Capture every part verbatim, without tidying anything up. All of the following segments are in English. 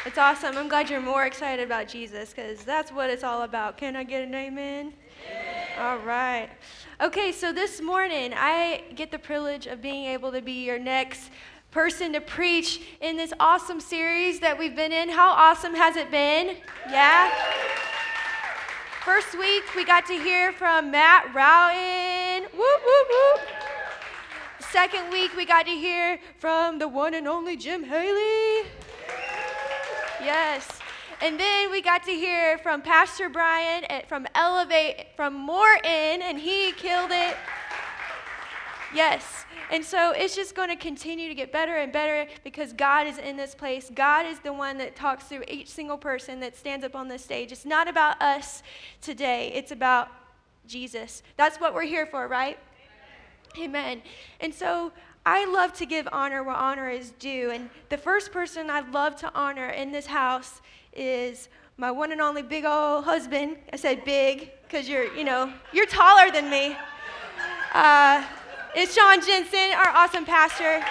It's awesome. I'm glad you're more excited about Jesus because that's what it's all about. Can I get an amen? Amen. All right. Okay, so this morning I get the privilege of being able to be your next person to preach in this awesome series that we've been in. How awesome has it been? Yeah? First week we got to hear from Matt Rowton. Whoop, whoop, whoop. Second week we got to hear from the one and only Jim Haley. Yes. And then we got to hear from Pastor Brian at, from Elevate, from Morton, and he killed it. Yes. And so it's just going to continue to get better and better because God is in this place. God is the one that talks through each single person that stands up on this stage. It's not about us today. It's about Jesus. That's what we're here for, right? Amen. Amen. And so I love to give honor where honor is due. And the first person I'd love to honor in this house is my one and only big old husband. I said big because you're, you know, you're taller than me. Uh, it's Sean Jensen, our awesome pastor.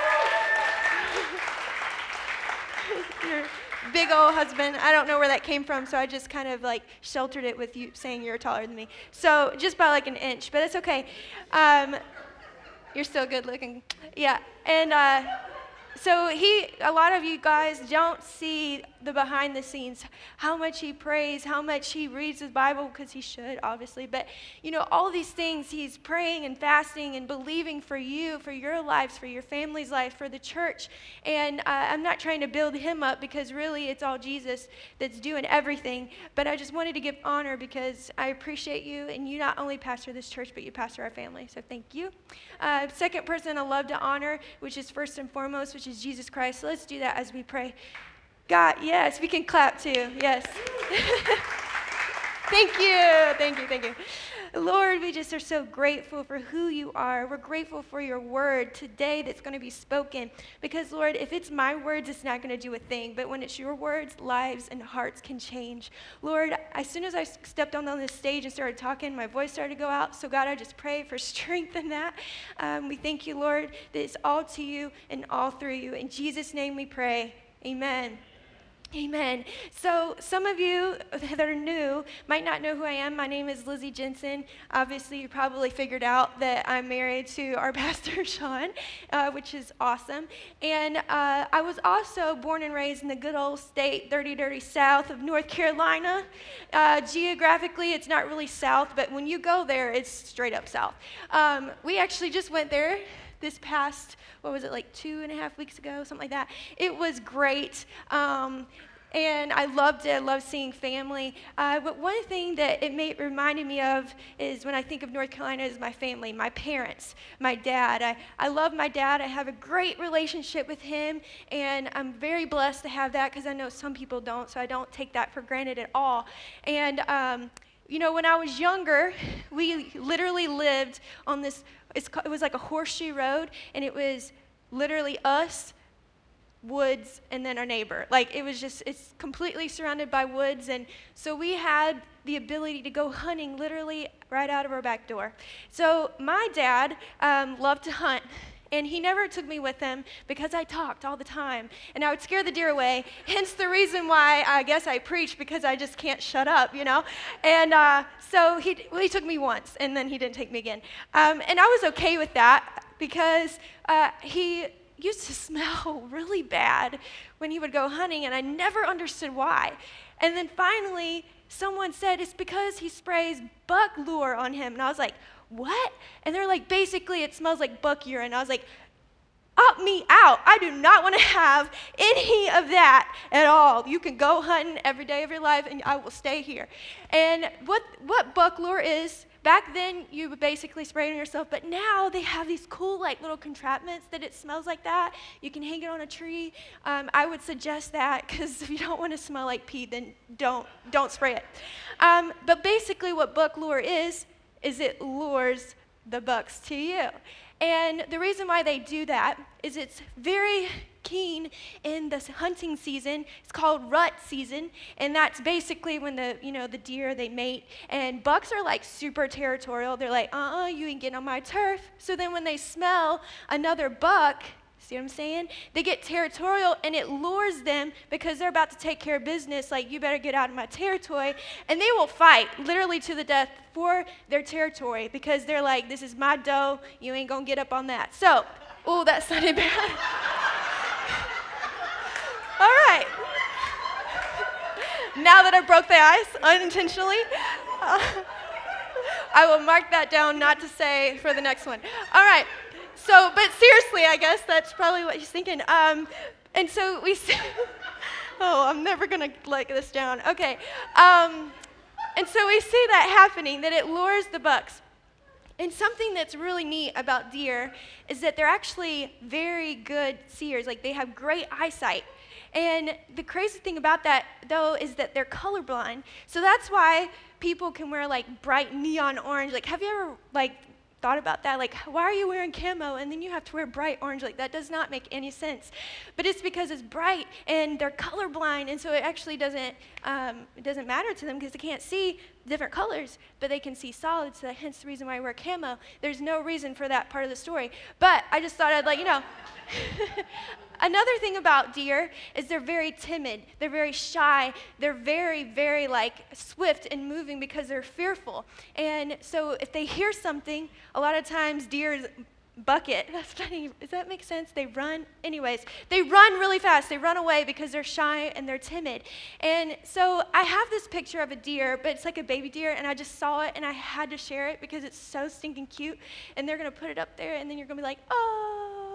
Your big old husband. I don't know where that came from, so I just kind of like sheltered it with you saying you're taller than me. So just by like an inch, but it's okay. Um, You're still good looking. Yeah. And uh, so he, a lot of you guys don't see the behind the scenes, how much he prays, how much he reads his Bible, because he should, obviously. But, you know, all these things, he's praying and fasting and believing for you, for your lives, for your family's life, for the church. And uh, I'm not trying to build him up because really it's all Jesus that's doing everything. But I just wanted to give honor because I appreciate you. And you not only pastor this church, but you pastor our family. So thank you. Uh, second person I love to honor, which is first and foremost, which is Jesus Christ. So let's do that as we pray. God, yes, we can clap too, yes. Thank you, thank you, thank you. Lord, we just are so grateful for who you are. We're grateful for your word today that's going to be spoken. Because, Lord, if it's my words, it's not going to do a thing. But when it's your words, lives and hearts can change. Lord, as soon as I stepped on this stage and started talking, my voice started to go out. So, God, I just pray for strength in that. Um, we thank you, Lord, that it's all to you and all through you. In Jesus' name we pray. Amen. Amen. So some of you that are new might not know who I am. My name is Lizzie Jensen. Obviously, you probably figured out that I'm married to our pastor, Sean, uh, which is awesome. And uh, I was also born and raised in the good old state, dirty, dirty south of North Carolina. Uh, geographically, it's not really south, but when you go there, it's straight up south. Um, we actually just went there this past, what was it, like two and a half weeks ago, something like that. It was great, um, and I loved it. I loved seeing family. Uh, but one thing that it made, reminded me of is when I think of North Carolina is my family, my parents, my dad. I, I love my dad. I have a great relationship with him, and I'm very blessed to have that because I know some people don't, so I don't take that for granted at all. And um, you know, when I was younger, we literally lived on this, it's, it was like a horseshoe road, and it was literally us, woods, and then our neighbor. Like, it was just, it's completely surrounded by woods, and so we had the ability to go hunting literally right out of our back door. So my dad um, loved to hunt. And he never took me with him because I talked all the time. And I would scare the deer away, hence the reason why I guess I preach, because I just can't shut up, you know? And uh, so he, well, he took me once, and then he didn't take me again. Um, and I was okay with that because uh, he used to smell really bad when he would go hunting, and I never understood why. And then finally, someone said, it's because he sprays buck lure on him. And I was like, what? And they're like, basically, it smells like buck urine. I was like, up me out. I do not want to have any of that at all. You can go hunting every day of your life, and I will stay here. And what, what buck lure is, back then, you would basically spray it on yourself, but now they have these cool, like, little contraptions that it smells like that. You can hang it on a tree. Um, I would suggest that, because if you don't want to smell like pee, then don't, don't spray it. Um, but basically, what buck lure is, is it lures the bucks to you. And the reason why they do that is it's very keen in this hunting season. It's called rut season, and that's basically when the, you know, the deer, they mate. And bucks are like super territorial. They're like, uh-uh, you ain't getting on my turf. So then when they smell another buck See what I'm saying? They get territorial, and it lures them because they're about to take care of business, like, you better get out of my territory. And they will fight, literally to the death, for their territory because they're like, this is my dough, you ain't gonna get up on that. So, oh, that sounded bad. All right. Now that I broke the ice unintentionally, uh, I will mark that down not to say for the next one. All right. So, but seriously, I guess that's probably what he's thinking. Um, and so we see, oh, I'm never going to let this down. Okay. Um, and so we see that happening, that it lures the bucks. And something that's really neat about deer is that they're actually very good seers. Like, they have great eyesight. And the crazy thing about that, though, is that they're colorblind. So that's why people can wear, like, bright neon orange. Like, have you ever, like, thought about that? Like, why are you wearing camo and then you have to wear bright orange? Like, that does not make any sense. But it's because it's bright and they're colorblind, and so it actually doesn't um, it doesn't matter to them because they can't see different colors, but they can see solid, so that, hence the reason why I wear camo. There's no reason for that part of the story. But I just thought I'd let you know. Another thing about deer is they're very timid. They're very shy. They're very, very like swift and moving because they're fearful. And so if they hear something, a lot of times deer bucket. That's funny. Does that make sense? They run. Anyways, they run really fast. They run away because they're shy and they're timid. And so I have this picture of a deer, but it's like a baby deer, and I just saw it and I had to share it because it's so stinking cute. And they're going to put it up there, and then you're going to be like, oh.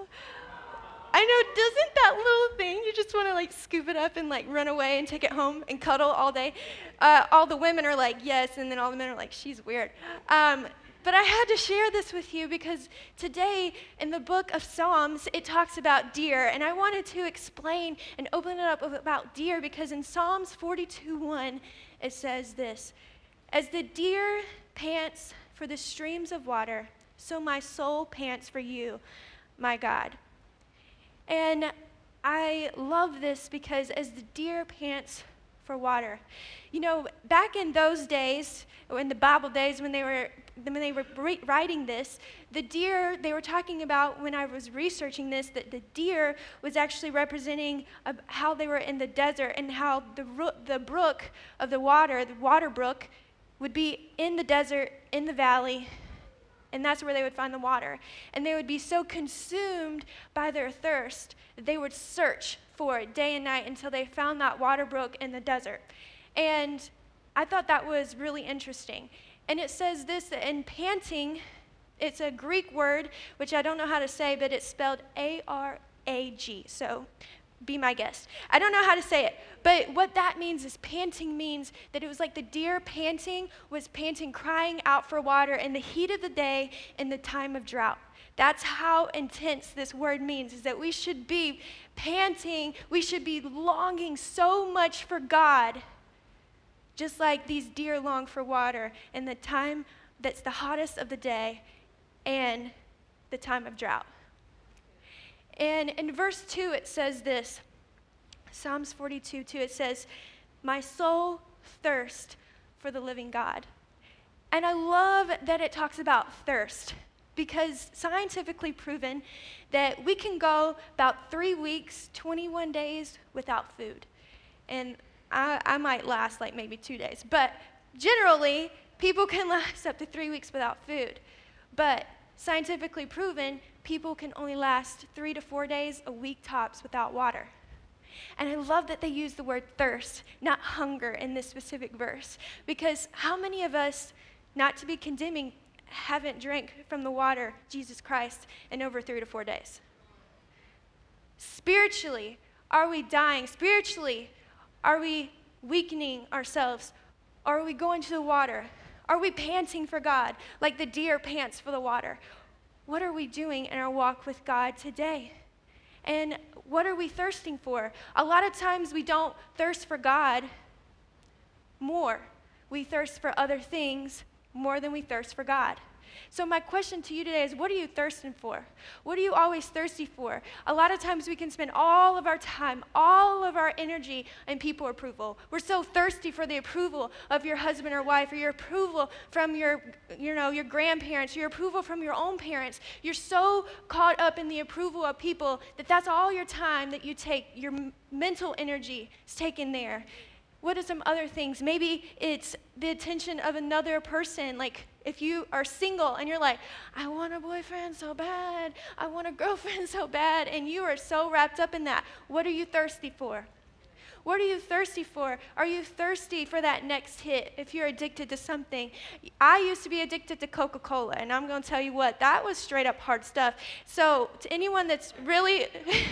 I know, doesn't that little thing, you just want to like scoop it up and like run away and take it home and cuddle all day? Uh, all the women are like, yes, and then all the men are like, she's weird. Um, but I had to share this with you because today in the book of Psalms, it talks about deer, and I wanted to explain and open it up about deer because in Psalms forty-two one, it says this, as the deer pants for the streams of water, so my soul pants for you, my God. And I love this because as the deer pants for water, you know, back in those days, or in the Bible days when they were when they were writing this, the deer, they were talking about, when I was researching this, that the deer was actually representing uh, how they were in the desert and how the the brook of the water, the water brook, would be in the desert, in the valley, and that's where they would find the water. And they would be so consumed by their thirst that they would search for it day and night until they found that water brook in the desert. And I thought that was really interesting. And it says this, that in panting, it's a Greek word, which I don't know how to say, but it's spelled A R A G. So be my guest. I don't know how to say it, but what that means is panting means that it was like the deer panting was panting, crying out for water in the heat of the day in the time of drought. That's how intense this word means, is that we should be panting, we should be longing so much for God, just like these deer long for water in the time that's the hottest of the day and the time of drought. And in verse two, it says this, Psalms forty-two two, it says, my soul thirsts for the living God. And I love that it talks about thirst, because scientifically proven that we can go about three weeks, twenty-one days without food. And I, I might last like maybe two days, but generally, people can last up to three weeks without food. But scientifically proven, people can only last three to four days, a week tops, without water. And I love that they use the word thirst, not hunger, in this specific verse. Because how many of us, not to be condemning, haven't drank from the water, Jesus Christ, in over three to four days? Spiritually, are we dying? Spiritually, are we weakening ourselves? Are we going to the water? Are we panting for God like the deer pants for the water? What are we doing in our walk with God today? And what are we thirsting for? A lot of times we don't thirst for God more. We thirst for other things more than we thirst for God. So my question to you today is, what are you thirsting for? What are you always thirsty for? A lot of times we can spend all of our time, all of our energy in people approval. We're so thirsty for the approval of your husband or wife, or your approval from your, you know, your grandparents, your approval from your own parents. You're so caught up in the approval of people that that's all your time that you take, your m- mental energy is taken there. What are some other things? Maybe it's the attention of another person. Like if you are single and you're like, I want a boyfriend so bad, I want a girlfriend so bad, and you are so wrapped up in that. What are you thirsty for? What are you thirsty for? Are you thirsty for that next hit if you're addicted to something? I used to be addicted to Coca-Cola, and I'm going to tell you what, that was straight up hard stuff. So to anyone that's really,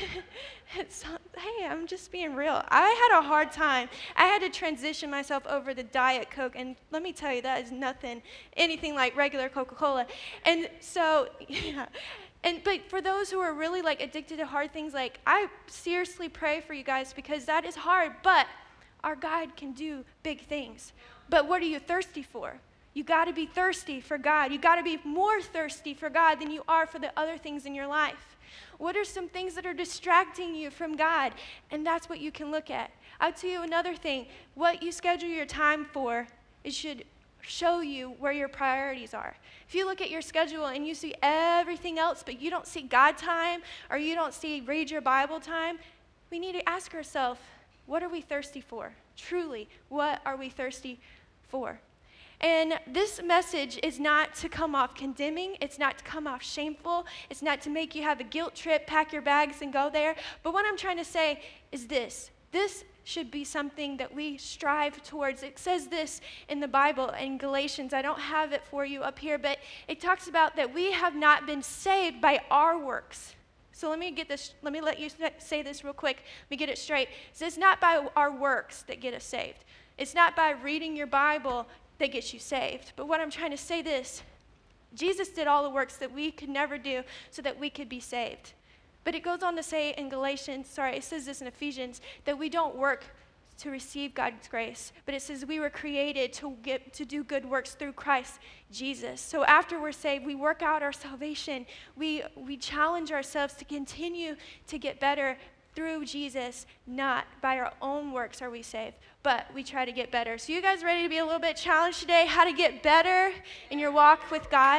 it's, hey, I'm just being real. I had a hard time. I had to transition myself over to Diet Coke, and let me tell you, that is nothing, anything like regular Coca-Cola. And so, yeah. And but for those who are really like addicted to hard things, like I seriously pray for you guys because that is hard, but our God can do big things. But what are you thirsty for? You got to be thirsty for God. You got to be more thirsty for God than you are for the other things in your life. What are some things that are distracting you from God? And that's what you can look at. I'll tell you another thing. What you schedule your time for, it should show you where your priorities are. If you look at your schedule and you see everything else, but you don't see God time, or you don't see read your Bible time, we need to ask ourselves, what are we thirsty for? Truly, what are we thirsty for? And this message is not to come off condemning. It's not to come off shameful. It's not to make you have a guilt trip, pack your bags and go there. But what I'm trying to say is this. This should be something that we strive towards. It says this in the Bible in Galatians. I don't have it for you up here, but it talks about that we have not been saved by our works. So let me get this, let me let you say this real quick. Let me get it straight. It says not by our works that get us saved. It's not by reading your Bible that gets you saved. But what I'm trying to say this, Jesus did all the works that we could never do so that we could be saved. But it goes on to say in Galatians, sorry, it says this in Ephesians, that we don't work to receive God's grace, but it says we were created to get to do good works through Christ Jesus. So after we're saved, we work out our salvation. We we challenge ourselves to continue to get better through Jesus, not by our own works are we saved, but we try to get better. So you guys ready to be a little bit challenged today? How to get better in your walk with God?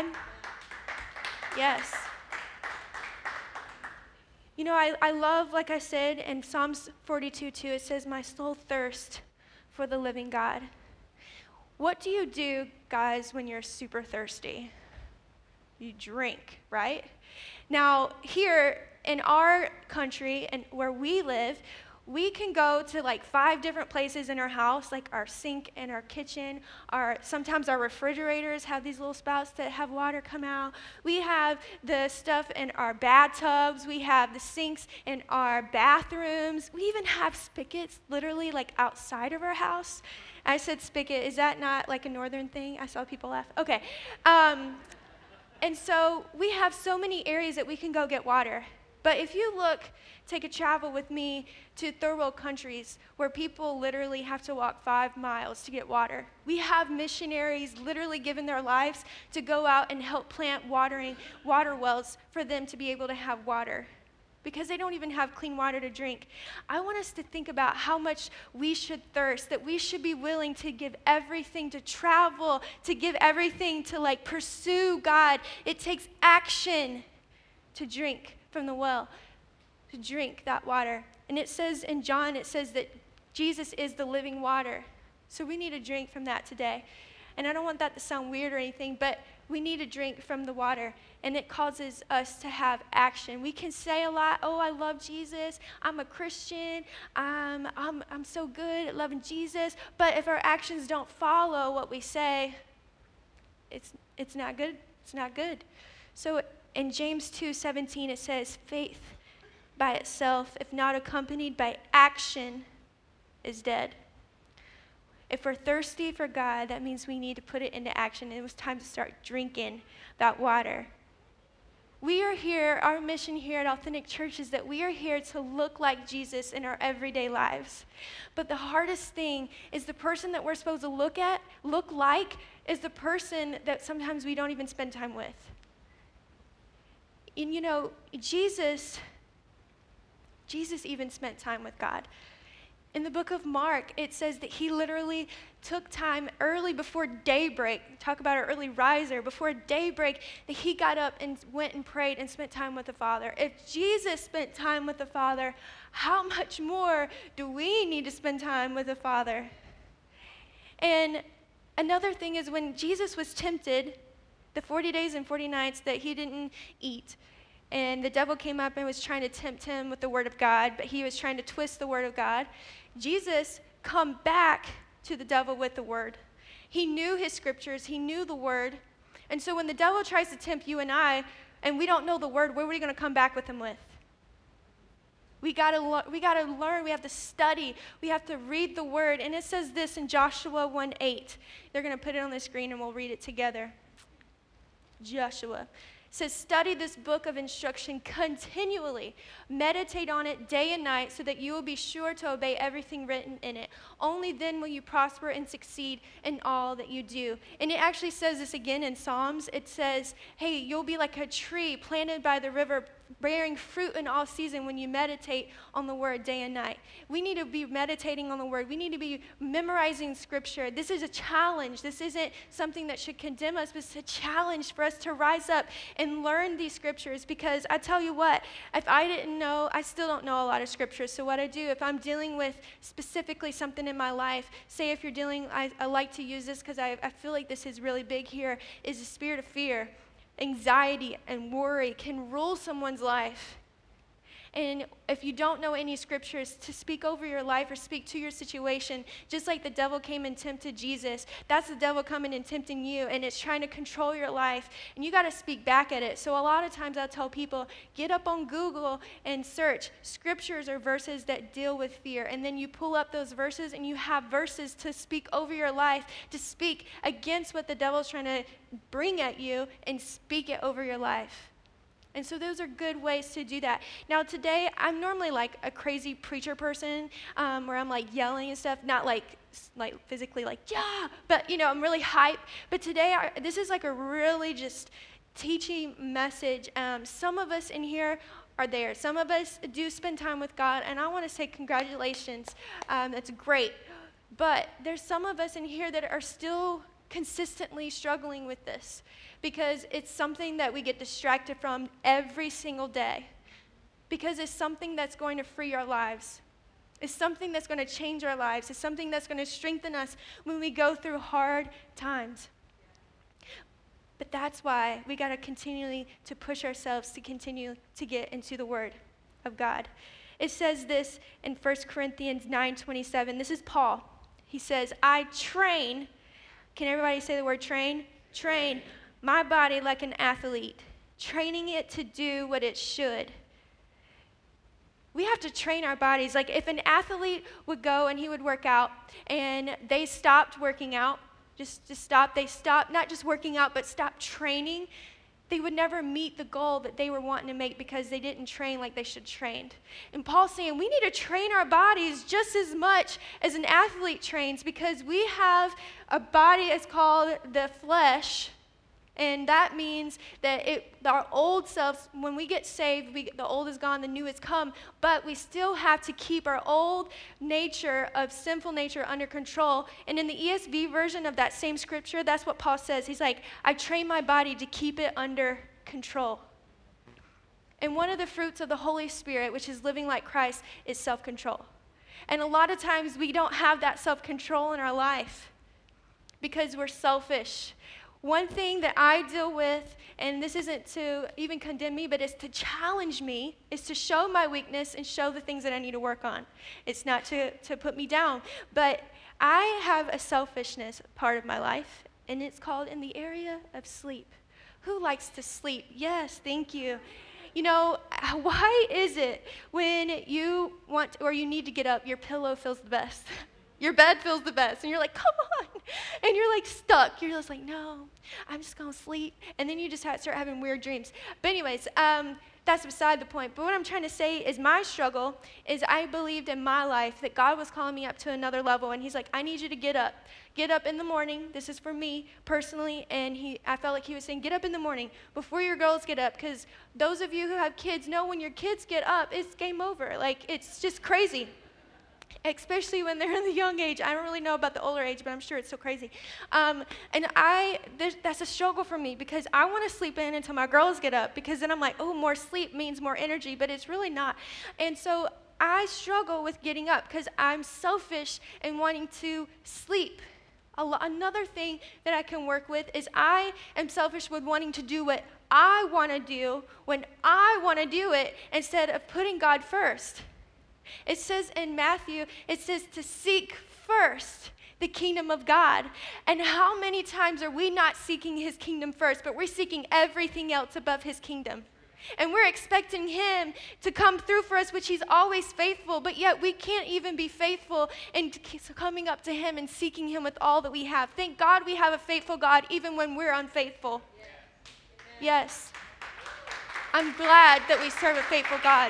Yes. You know, I, I love, like I said, in Psalms forty-two two, it says, my soul thirsts for the living God. What do you do, guys, when you're super thirsty? You drink, right? Now, here in our country and where we live, we can go to like five different places in our house, like our sink and our kitchen. Our sometimes our refrigerators have these little spouts that have water come out. We have the stuff in our bathtubs. We have the sinks in our bathrooms. We even have spigots literally like outside of our house. I said spigot. Is that not like a northern thing? I saw people laugh. Okay. Um, and so we have so many areas that we can go get water. But if you look, take a travel with me to third world countries where people literally have to walk five miles to get water. We have missionaries literally giving their lives to go out and help plant watering water wells for them to be able to have water because they don't even have clean water to drink. I want us to think about how much we should thirst, that we should be willing to give everything to travel, to give everything to like pursue God. It takes action to drink from the well, to drink that water. And it says in John, it says that Jesus is the living water. So we need to drink from that today. And I don't want that to sound weird or anything, but we need to drink from the water. And it causes us to have action. We can say a lot, oh, I love Jesus. I'm a Christian. I'm, I'm, I'm so good at loving Jesus. But if our actions don't follow what we say, it's, it's not good. It's not good. So in James two seventeen, it says, faith by itself, if not accompanied by action, is dead. If we're thirsty for God, that means we need to put it into action. It was time to start drinking that water. We are here, our mission here at Authentic Church is that we are here to look like Jesus in our everyday lives. But the hardest thing is the person that we're supposed to look at, look like, is the person that sometimes we don't even spend time with. And you know, Jesus, Jesus even spent time with God. In the book of Mark, it says that he literally took time early before daybreak, talk about an early riser, before daybreak, that he got up and went and prayed and spent time with the Father. If Jesus spent time with the Father, how much more do we need to spend time with the Father? And another thing is when Jesus was tempted, the forty days and forty nights that he didn't eat, and the devil came up and was trying to tempt him with the word of God, but he was trying to twist the word of God. Jesus come back to the devil with the word. He knew his scriptures. He knew the word. And so when the devil tries to tempt you and I, and we don't know the word, what are we going to come back with him with? We got to lo- we got to learn. We have to study. We have to read the word. And it says this in Joshua one eight. They're going to put it on the screen and we'll read it together. Joshua says, study this book of instruction continually. Meditate on it day and night so that you will be sure to obey everything written in it. Only then will you prosper and succeed in all that you do. And it actually says this again in Psalms. It says, hey, you'll be like a tree planted by the river, bearing fruit in all season when you meditate on the word day and night. We need to be meditating on the word. We need to be memorizing scripture. This is a challenge. This isn't something that should condemn us, but it's a challenge for us to rise up and learn these scriptures, because I tell you what, if I didn't know, I still don't know a lot of scriptures. So what I do, if I'm dealing with specifically something in my life, say if you're dealing, I, I like to use this because I, I feel like this is really big here, is the spirit of fear. Anxiety and worry can rule someone's life. And if you don't know any scriptures to speak over your life or speak to your situation, just like the devil came and tempted Jesus, that's the devil coming and tempting you, and it's trying to control your life, and you got to speak back at it. So a lot of times I tell people, get up on Google and search scriptures or verses that deal with fear, and then you pull up those verses and you have verses to speak over your life, to speak against what the devil's trying to bring at you and speak it over your life. And so those are good ways to do that. Now today, I'm normally like a crazy preacher person um, where I'm like yelling and stuff, not like like physically like, yeah, but you know, I'm really hype. But today, I, this is like a really just teaching message. Um, some of us in here are there. Some of us do spend time with God, and I want to say congratulations. Um, that's great. But there's some of us in here that are still consistently struggling with this, because it's something that we get distracted from every single day, because it's something that's going to free our lives. It's something that's going to change our lives. It's something that's going to strengthen us when we go through hard times. But that's why we got to continually to push ourselves to continue to get into the Word of God. It says this in First Corinthians nine twenty-seven. This is Paul. He says, I train. Can everybody say the word train? Train my body like an athlete, training it to do what it should. We have to train our bodies. Like if an athlete would go and he would work out and they stopped working out, just, just stop, they stopped not just working out, but stopped training, they would never meet the goal that they were wanting to make because they didn't train like they should trained. And Paul's saying we need to train our bodies just as much as an athlete trains, because we have a body that's called the flesh. And that means that it, our old selves, when we get saved, we, the old is gone, the new has come. But we still have to keep our old nature of sinful nature under control. And in the E S V version of that same scripture, that's what Paul says. He's like, I train my body to keep it under control. And one of the fruits of the Holy Spirit, which is living like Christ, is self-control. And a lot of times we don't have that self-control in our life because we're selfish. One thing that I deal with, and this isn't to even condemn me, but it's to challenge me, is to show my weakness and show the things that I need to work on. It's not to, to put me down, but I have a selfishness part of my life, and it's called in the area of sleep. Who likes to sleep? Yes, thank you. You know, why is it when you want or you need to get up, your pillow feels the best? Your bed feels the best, and you're like, come on. And you're like stuck. You're just like, no, I'm just going to sleep. And then you just have, start having weird dreams. But anyways, um, that's beside the point. But what I'm trying to say is my struggle is I believed in my life that God was calling me up to another level. And he's like, I need you to get up. Get up in the morning. This is for me personally. And he, I felt like he was saying, get up in the morning before your girls get up. Because those of you who have kids know when your kids get up, it's game over. Like, it's just crazy. Especially when they're in the young age. I don't really know about the older age, but I'm sure it's so crazy. Um, and I, that's a struggle for me because I want to sleep in until my girls get up because then I'm like, oh, more sleep means more energy, but it's really not. And so I struggle with getting up because I'm selfish and wanting to sleep. A lo- another thing that I can work with is I am selfish with wanting to do what I want to do when I want to do it instead of putting God first. It says in Matthew, it says to seek first the kingdom of God. And how many times are we not seeking his kingdom first, but we're seeking everything else above his kingdom? And we're expecting him to come through for us, which he's always faithful, but yet we can't even be faithful in coming up to him and seeking him with all that we have. Thank God we have a faithful God even when we're unfaithful. Yes. I'm glad that we serve a faithful God.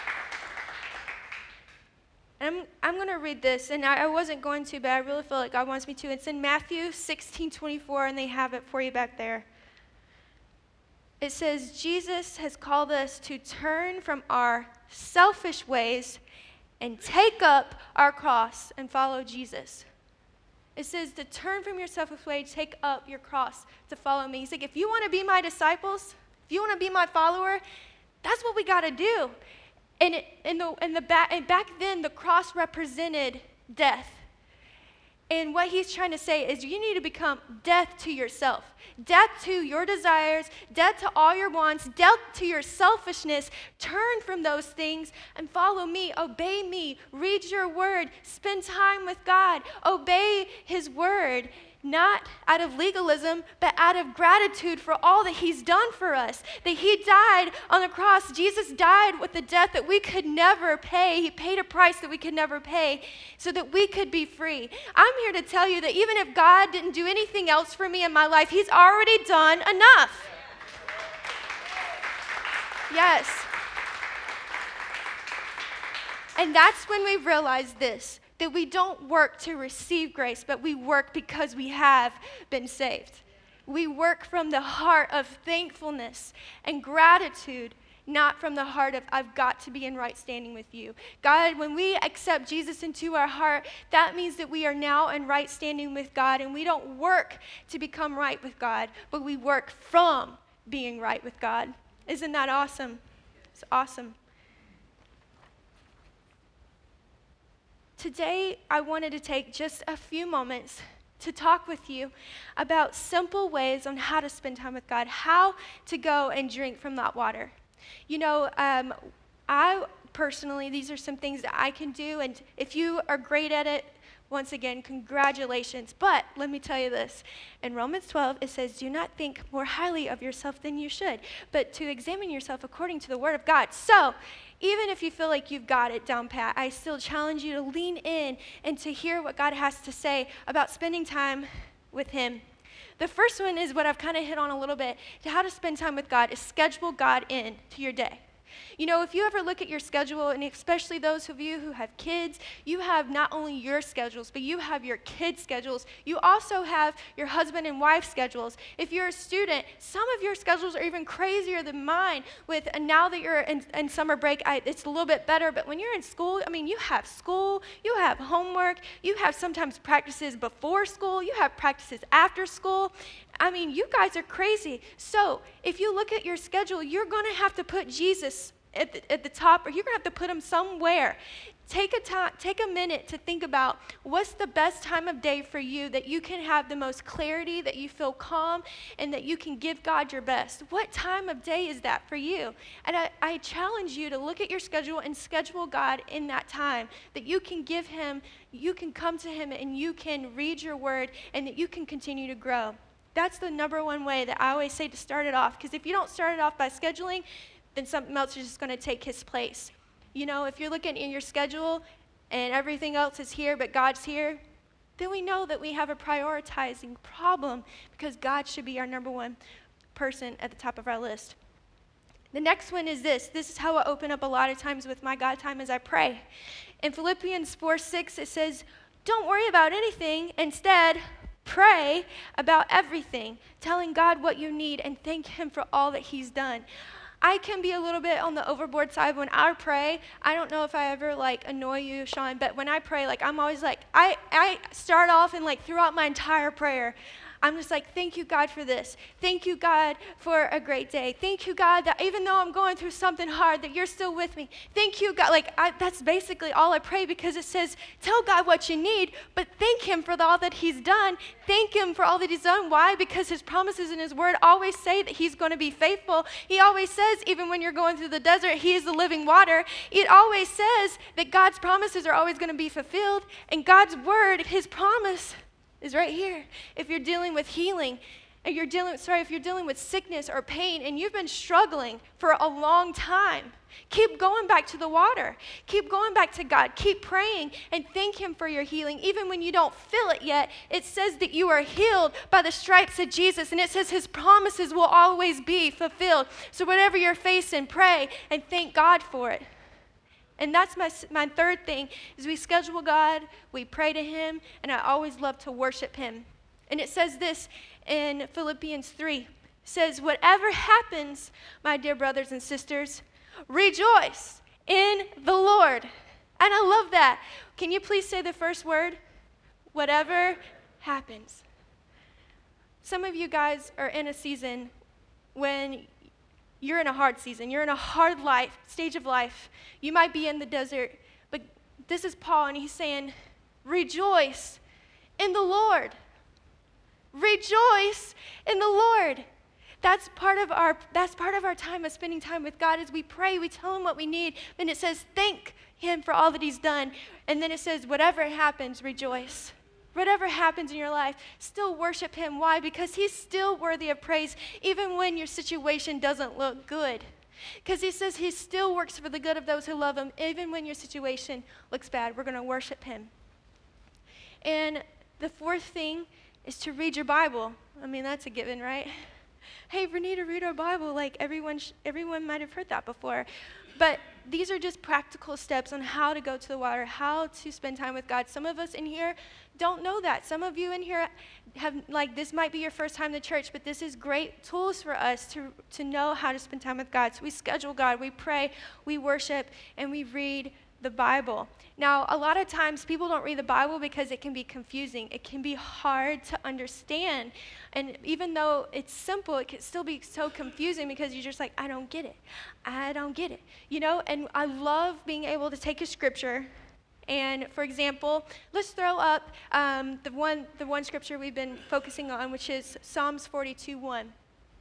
And I'm, I'm going to read this, and I, I wasn't going to, but I really feel like God wants me to. It's in Matthew sixteen twenty-four, and they have it for you back there. It says, Jesus has called us to turn from our selfish ways and take up our cross and follow Jesus. It says to turn from your selfish way, take up your cross to follow me. He's like, if you want to be my disciples, if you want to be my follower, that's what we got to do. And, it, and, the, and, the back, and back then, the cross represented death. And what he's trying to say is you need to become death to yourself, death to your desires, death to all your wants, death to your selfishness. Turn from those things and follow me. Obey me. Read your word. Spend time with God. Obey his word. Not out of legalism, but out of gratitude for all that he's done for us. That he died on the cross. Jesus died with the death that we could never pay. He paid a price that we could never pay so that we could be free. I'm here to tell you that even if God didn't do anything else for me in my life, he's already done enough. Yes. And that's when we realize this. That we don't work to receive grace, but we work because we have been saved. We work from the heart of thankfulness and gratitude, not from the heart of, I've got to be in right standing with you. God, when we accept Jesus into our heart, that means that we are now in right standing with God, and we don't work to become right with God, but we work from being right with God. Isn't that awesome? It's awesome. Today, I wanted to take just a few moments to talk with you about simple ways on how to spend time with God, how to go and drink from that water. You know, um, I personally, these are some things that I can do, and if you are great at it, once again, congratulations. But let me tell you this. In Romans twelve, it says, do not think more highly of yourself than you should, but to examine yourself according to the word of God. So, even if you feel like you've got it down pat, I still challenge you to lean in and to hear what God has to say about spending time with him. The first one is what I've kind of hit on a little bit. To how to spend time with God is schedule God in to your day. You know, if you ever look at your schedule, and especially those of you who have kids, you have not only your schedules, but you have your kids' schedules. You also have your husband and wife schedules. If you're a student, some of your schedules are even crazier than mine. With and now that you're in, in summer break, I, it's a little bit better, but when you're in school, I mean, you have school, you have homework, you have sometimes practices before school, you have practices after school. I mean, you guys are crazy. So if you look at your schedule, you're going to have to put Jesus at the, at the top, or you're going to have to put him somewhere. Take a time, take a minute to think about what's the best time of day for you that you can have the most clarity, that you feel calm, and that you can give God your best. What time of day is that for you? And I, I challenge you to look at your schedule and schedule God in that time, that you can give him, you can come to him, and you can read your word, and that you can continue to grow. That's the number one way that I always say to start it off, because if you don't start it off by scheduling, then something else is just going to take his place. You know, if you're looking in your schedule and everything else is here but God's here, then we know that we have a prioritizing problem because God should be our number one person at the top of our list. The next one is this. This is how I open up a lot of times with my God time as I pray. In Philippians four six, it says, don't worry about anything. Instead, pray about everything, telling God what you need and thank him for all that he's done. I can be a little bit on the overboard side when I pray. I don't know if I ever like annoy you, Sean, but when I pray, like I'm always like, I, I start off and like throughout my entire prayer, I'm just like, thank you, God, for this. Thank you, God, for a great day. Thank you, God, that even though I'm going through something hard, that you're still with me. Thank you, God. Like, I, that's basically all I pray because it says, tell God what you need, but thank him for the, all that he's done. Thank him for all that he's done. Why? Because his promises in his word always say that he's going to be faithful. He always says, even when you're going through the desert, he is the living water. It always says that God's promises are always going to be fulfilled, and God's word, his promise, is right here. If you're dealing with healing, and you're dealing, sorry, if you're dealing with sickness or pain, and you've been struggling for a long time, keep going back to the water. Keep going back to God. Keep praying and thank him for your healing. Even when you don't feel it yet, it says that you are healed by the stripes of Jesus, and it says his promises will always be fulfilled. So whatever you're facing, pray and thank God for it. And that's my, my third thing, is we schedule God, we pray to him, and I always love to worship him. And it says this in Philippians three. It says, whatever happens, my dear brothers and sisters, rejoice in the Lord. And I love that. Can you please say the first word? Whatever happens. Some of you guys are in a season when you're in a hard season. You're in a hard life, stage of life. You might be in the desert, but this is Paul, and he's saying, rejoice in the Lord. Rejoice in the Lord. That's part of our that's part of our time of spending time with God. As we pray, we tell him what we need, and it says, thank him for all that he's done. And then it says, whatever happens, rejoice. Whatever happens in your life, still worship him. Why? Because he's still worthy of praise, even when your situation doesn't look good. Because he says he still works for the good of those who love him, even when your situation looks bad. We're going to worship him. And the fourth thing is to read your Bible. I mean, that's a given, right? Hey, we need to read our Bible. Like everyone, sh- everyone might have heard that before. But these are just practical steps on how to go to the water, how to spend time with God. Some of us in here don't know that. Some of you in here have, like, this might be your first time to church, but this is great tools for us to, to know how to spend time with God. So we schedule God, we pray, we worship, and we read the Bible. Now, a lot of times people don't read the Bible because it can be confusing. It can be hard to understand. And even though it's simple, it can still be so confusing because you're just like, I don't get it. I don't get it. You know, and I love being able to take a scripture. And for example, let's throw up um, the one the one scripture we've been focusing on, which is Psalms forty-two one.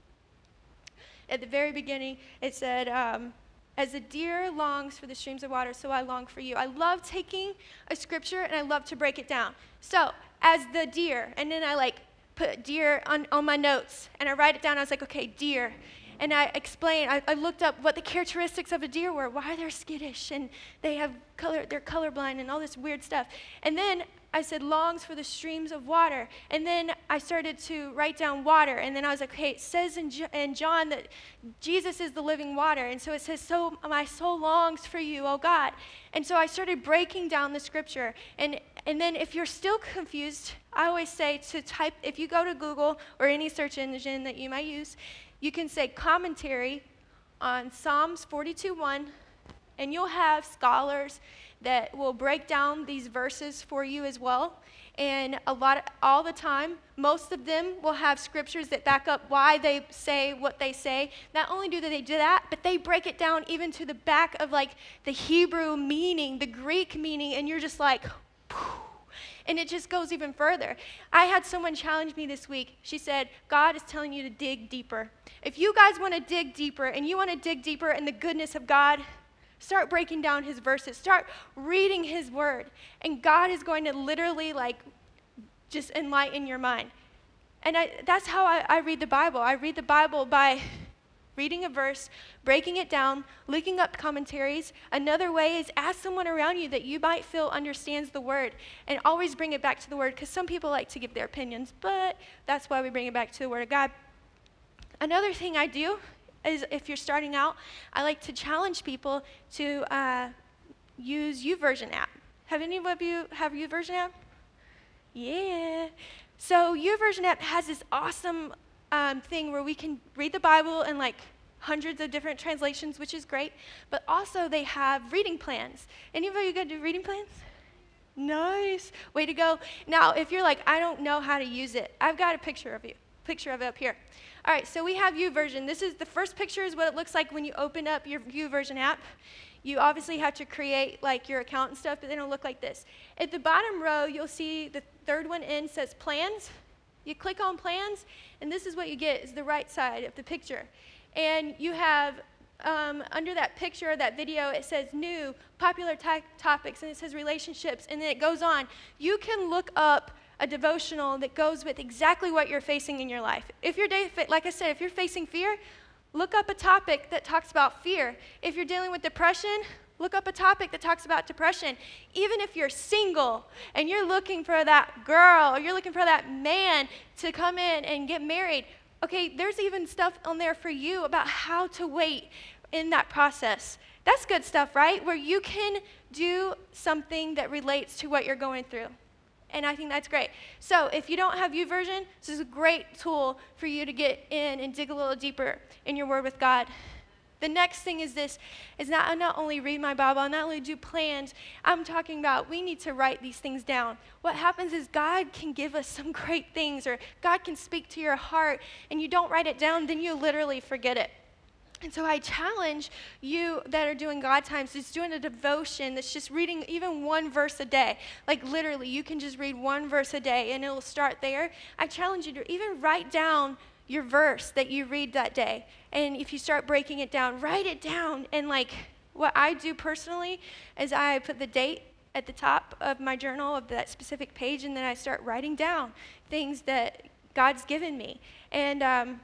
At the very beginning, it said, um, as a deer longs for the streams of water, so I long for you. I love taking a scripture and I love to break it down. So, as the deer, and then I like put deer on, on my notes, and I write it down. I was like, okay, deer. And I explained, I, I looked up what the characteristics of a deer were, why they're skittish, and they have color, they're colorblind, and all this weird stuff. And then I said, longs for the streams of water. And then I started to write down water. And then I was like, okay, it says in, J- in John that Jesus is the living water. And so it says, so my soul longs for you, oh God. And so I started breaking down the scripture. And, and then if you're still confused, I always say to type, if you go to Google or any search engine that you might use, you can say commentary on Psalms forty-two one, and you'll have scholars that will break down these verses for you as well. And a lot of, all the time, most of them will have scriptures that back up why they say what they say. Not only do they do that, but they break it down even to the back of like the Hebrew meaning, the Greek meaning, and you're just like, phew. And it just goes even further. I had someone challenge me this week. She said, God is telling you to dig deeper. If you guys want to dig deeper and you want to dig deeper in the goodness of God, start breaking down his verses. Start reading his word. And God is going to literally like just enlighten your mind. And I, that's how I, I read the Bible. I read the Bible by reading a verse, breaking it down, looking up commentaries. Another way is ask someone around you that you might feel understands the word, and always bring it back to the word, because some people like to give their opinions, but that's why we bring it back to the word of God. Another thing I do is, if you're starting out, I like to challenge people to uh, use YouVersion app. Have any of you have YouVersion app? Yeah. So YouVersion app has this awesome um, thing where we can read the Bible in like hundreds of different translations, which is great. But also they have reading plans. Anybody gonna do reading plans? Nice. Way to go. Now, if you're like, I don't know how to use it, I've got a picture of you. Picture of it up here. All right, so we have YouVersion. This is the first picture is what it looks like when you open up your YouVersion app. You obviously have to create like your account and stuff, but then it'll look like this. At the bottom row, you'll see the third one in says plans. You click on plans, and this is what you get is the right side of the picture. And you have um, under that picture, that video, it says new, popular t- topics, and it says relationships, and then it goes on. You can look up a devotional that goes with exactly what you're facing in your life. If you're, like I said, if you're facing fear, look up a topic that talks about fear. If you're dealing with depression, look up a topic that talks about depression. Even if you're single and you're looking for that girl or you're looking for that man to come in and get married, okay, there's even stuff on there for you about how to wait in that process. That's good stuff, right? Where you can do something that relates to what you're going through. And I think that's great. So if you don't have YouVersion, this is a great tool for you to get in and dig a little deeper in your word with God. The next thing is this, is not, I not only read my Bible, I not only do plans, I'm talking about we need to write these things down. What happens is God can give us some great things, or God can speak to your heart, and you don't write it down, then you literally forget it. And so I challenge you that are doing God times, is doing a devotion that's just reading even one verse a day. Like literally, you can just read one verse a day and it'll start there. I challenge you to even write down your verse that you read that day. And if you start breaking it down, write it down. And like what I do personally is I put the date at the top of my journal of that specific page, and then I start writing down things that God's given me. And um,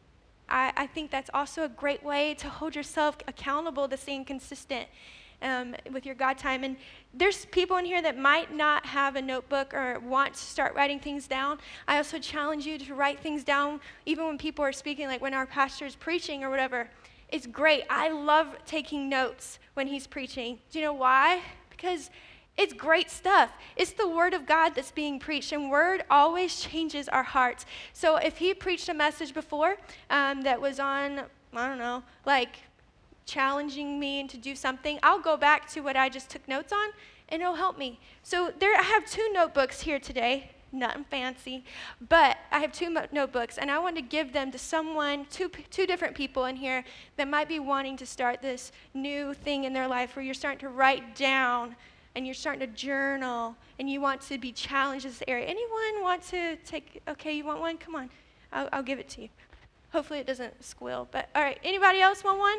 I, I think that's also a great way to hold yourself accountable to staying consistent um, with your God time. And there's people in here that might not have a notebook or want to start writing things down. I also challenge you to write things down even when people are speaking, like when our pastor is preaching or whatever. It's great. I love taking notes when he's preaching. Do you know why? Because it's great stuff. It's the word of God that's being preached, and word always changes our hearts. So if he preached a message before um, that was on, I don't know, like challenging me to do something, I'll go back to what I just took notes on, and it'll help me. So there, I have two notebooks here today, nothing fancy, but I have two mo- notebooks, and I want to give them to someone, two two different people in here that might be wanting to start this new thing in their life where you're starting to write down and you're starting to journal, and you want to be challenged in this area. Anyone want to take, okay, you want one? Come on, I'll, I'll give it to you. Hopefully it doesn't squeal, but all right, anybody else want one?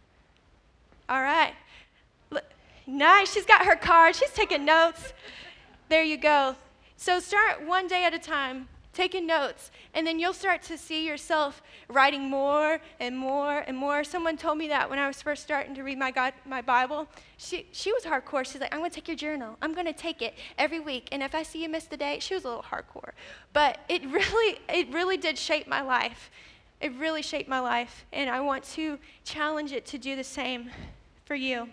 All right, Look, nice, she's got her card, she's taking notes. There you go. So start one day at a time, taking notes, and then you'll start to see yourself writing more and more and more. Someone told me that when I was first starting to read my God, my Bible. She she was hardcore. She's like, I'm going to take your journal. I'm going to take it every week, and if I see you miss the day, she was a little hardcore. But it really, it really did shape my life. It really shaped my life, and I want to challenge it to do the same for you.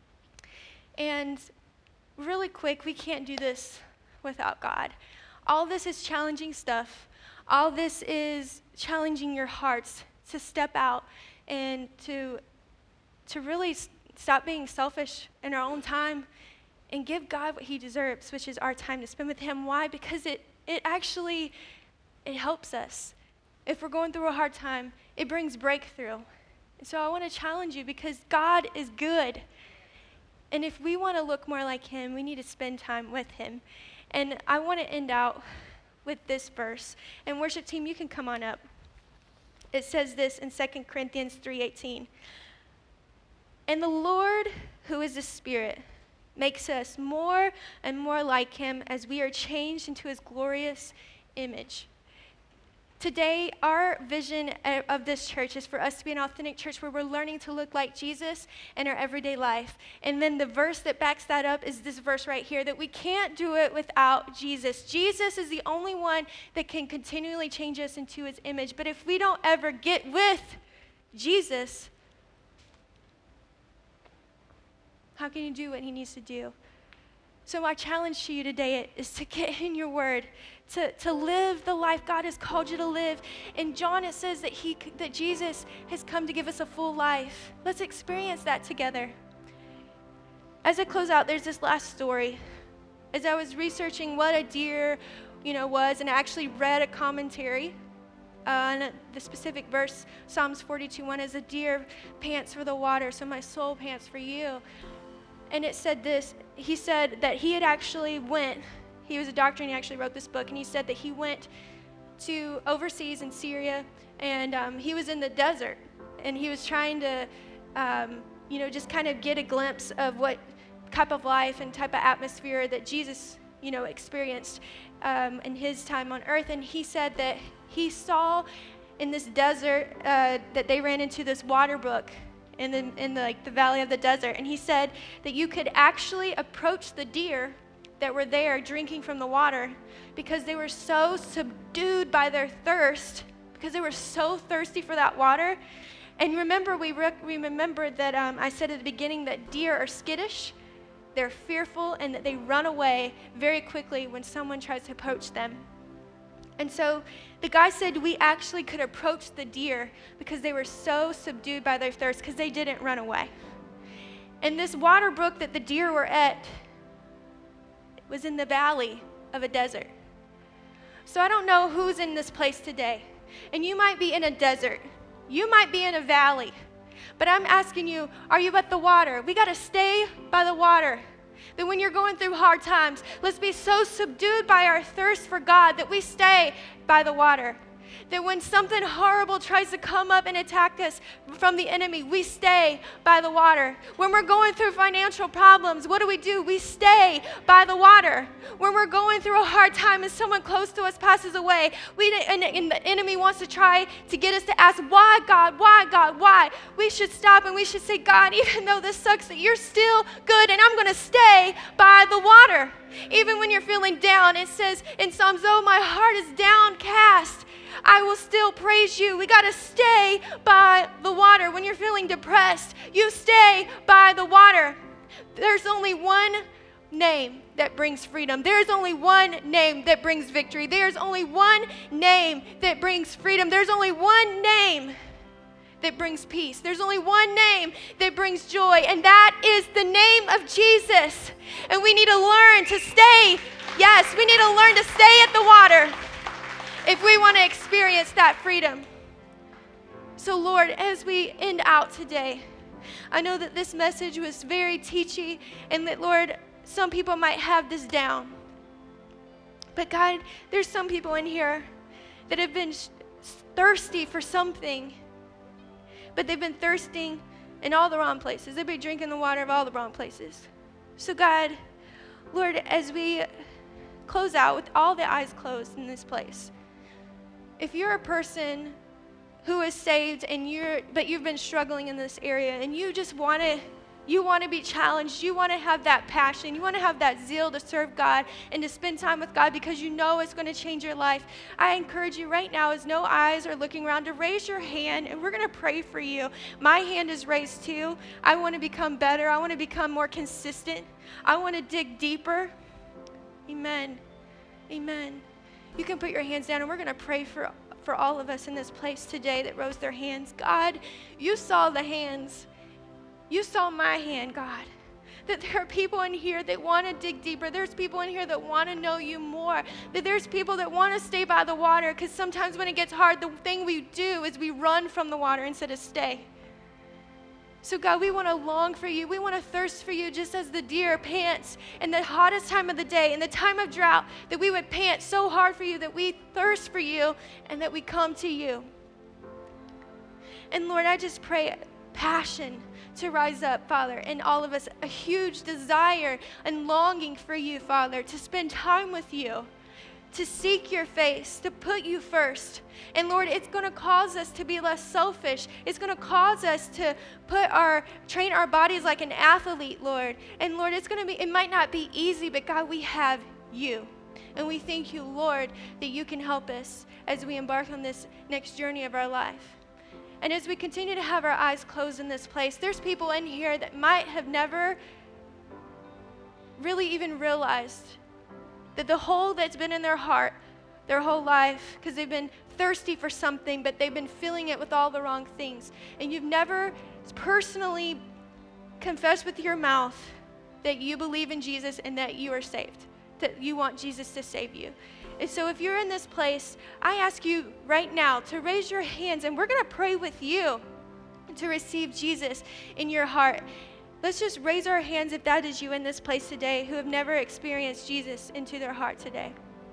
And really quick, we can't do this without God. All this is challenging stuff. All this is challenging your hearts to step out and to, to really s- stop being selfish in our own time and give God what he deserves, which is our time to spend with him. Why? Because it, it actually, it helps us. If we're going through a hard time, it brings breakthrough. And so I want to challenge you because God is good. And if we want to look more like him, we need to spend time with him. And I want to end out with this verse. And worship team, you can come on up. It says this in Second Corinthians three eighteen. And the Lord, who is the Spirit, makes us more and more like him as we are changed into his glorious image. Today, our vision of this church is for us to be an authentic church where we're learning to look like Jesus in our everyday life. And then the verse that backs that up is this verse right here, that we can't do it without Jesus. Jesus is the only one that can continually change us into his image. But if we don't ever get with Jesus, how can you do what he needs to do? So my challenge to you today is to get in your word, to, to live the life God has called you to live. In John, it says that he that Jesus has come to give us a full life. Let's experience that together. As I close out, there's this last story. As I was researching what a deer, you know, was, and I actually read a commentary on the specific verse, Psalms forty-two one, as a deer pants for the water, so my soul pants for you. And it said this, he said that he had actually went, he was a doctor and he actually wrote this book, and he said that he went to overseas in Syria, and um, he was in the desert, and he was trying to, um, you know, just kind of get a glimpse of what type of life and type of atmosphere that Jesus, you know, experienced um, in his time on earth. And he said that he saw in this desert uh, that they ran into this water brook in the in the, like the valley of the desert, and he said that you could actually approach the deer that were there drinking from the water because they were so subdued by their thirst, because they were so thirsty for that water. And remember, we, rec- we remembered that um, I said at the beginning that deer are skittish, they're fearful, and that they run away very quickly when someone tries to approach them. And so the guy said we actually could approach the deer because they were so subdued by their thirst, because they didn't run away. And this water brook that the deer were at was in the valley of a desert. So I don't know who's in this place today. And you might be in a desert. You might be in a valley. But I'm asking you, are you at the water? We got to stay by the water. That when you're going through hard times, let's be so subdued by our thirst for God that we stay by the water. That when something horrible tries to come up and attack us from the enemy, we stay by the water. When we're going through financial problems, what do we do? We stay by the water. When we're going through a hard time and someone close to us passes away, we and, and the enemy wants to try to get us to ask, why, God? Why, God? Why? We should stop and we should say, God, even though this sucks, that you're still good, and I'm going to stay by the water. Even when you're feeling down, it says in Psalms, oh, my heart is downcast, I will still praise you. We got to stay by the water. When you're feeling depressed, you stay by the water. There's only one name that brings freedom. There's only one name that brings victory. There's only one name that brings freedom. There's only one name that brings peace. There's only one name that brings joy, and that is the name of Jesus. And we need to learn to stay. Yes, we need to learn to stay at the water if we want to experience that freedom. So Lord, as we end out today, I know that this message was very teachy, and that, Lord, some people might have this down. But God, there's some people in here that have been thirsty for something, but they've been thirsting in all the wrong places. They've been drinking the water of all the wrong places. So God, Lord, as we close out with all the eyes closed in this place, if you're a person who is saved and you're but you've been struggling in this area, and you just want to you want to be challenged, you want to have that passion, you want to have that zeal to serve God and to spend time with God because you know it's going to change your life, I encourage you right now, as no eyes are looking around, to raise your hand, and we're going to pray for you. My hand is raised too. I want to become better. I want to become more consistent. I want to dig deeper. Amen. Amen. You can put your hands down, and we're going to pray for, for all of us in this place today that rose their hands. God, you saw the hands. You saw my hand, God. That there are people in here that want to dig deeper. There's people in here that want to know you more. That there's people that want to stay by the water, because sometimes when it gets hard, the thing we do is we run from the water instead of stay. So God, we want to long for you. We want to thirst for you just as the deer pants in the hottest time of the day, in the time of drought, that we would pant so hard for you, that we thirst for you, and that we come to you. And Lord, I just pray passion to rise up, Father, in all of us, a huge desire and longing for you, Father, to spend time with you, to seek your face, to put you first. And Lord, it's going to cause us to be less selfish. It's going to cause us to put our, train our bodies like an athlete, Lord. And Lord, it's going to be, it might not be easy, but God, we have you. And we thank you, Lord, that you can help us as we embark on this next journey of our life. And as we continue to have our eyes closed in this place, there's people in here that might have never really even realized that the hole that's been in their heart their whole life, because they've been thirsty for something, but they've been filling it with all the wrong things. And you've never personally confessed with your mouth that you believe in Jesus and that you are saved, that you want Jesus to save you. And so if you're in this place, I ask you right now to raise your hands, and we're going to pray with you to receive Jesus in your heart. Let's just raise our hands if that is you in this place today who have never experienced Jesus into their heart today.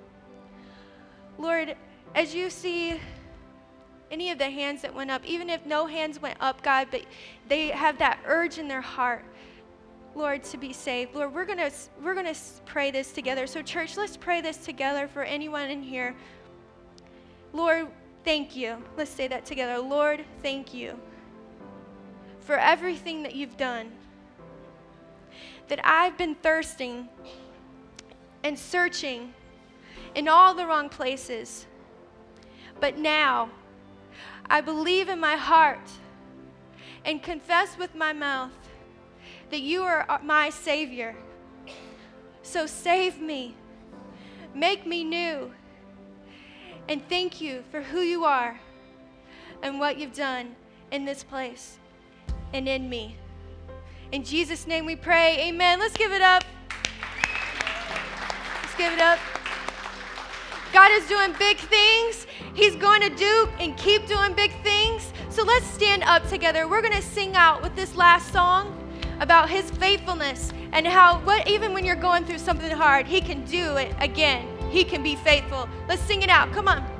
Lord, as you see any of the hands that went up, even if no hands went up, God, but they have that urge in their heart, Lord, to be saved. Lord, we're going to we're going to pray this together. So church, let's pray this together for anyone in here. Lord, thank you. Let's say that together. Lord, thank you for everything that you've done. That I've been thirsting and searching in all the wrong places. But now I believe in my heart and confess with my mouth that you are my Savior. So save me, make me new, and thank you for who you are and what you've done in this place and in me. In Jesus' name we pray, amen. Let's give it up. Let's give it up. God is doing big things. He's going to do and keep doing big things. So let's stand up together. We're going to sing out with this last song about his faithfulness and how what even when you're going through something hard, he can do it again. He can be faithful. Let's sing it out. Come on.